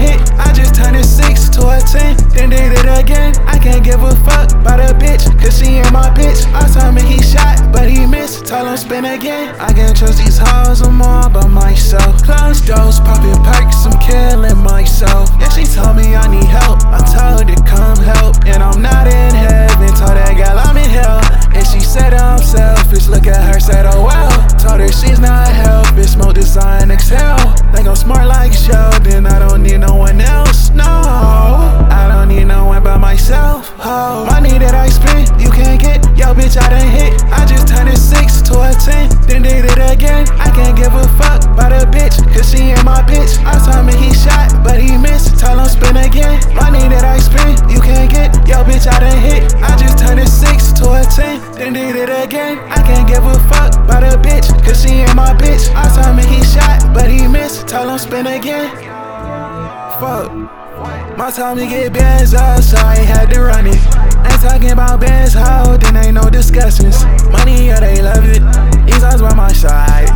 hit, I just turned a 6 to a 10, then did it again. I can't give a fuck about a bitch, cause she ain't my bitch. I told me he shot, but he missed, told him spin again. I can't trust these hoes, I'm all by myself. Closed doors, popping perks, I'm killing myself. Yeah, she told me I need help, I told her come help. And I'm not in heaven, told that girl I'm in hell. And she said I'm selfish, look at her, said oh wow. Told her she's not helpless, smoke design, exhale. Think I'm smart like Sheldon, I don't need no one else, no. I don't need no one but myself, oh. Money that I spent, you can't get, yo bitch I done hit. I just turned a 6 to a 10, then did it again. I can't give a fuck about a bitch, cause she ain't my bitch. I told me he shot, but he missed, told him spin again. Money that I spent, you can't get, yo bitch I done hit. I just turned a 6 to a 10, then did it again. I can't give a fuck about a bitch, cause she ain't my bitch. I told me he shot, but he missed, told him spin again. Fuck. My time to get bands up, so I had to run it. Ain't talking about bands, how, then ain't no discussions. Money, yeah, they love it. These eyes by my side.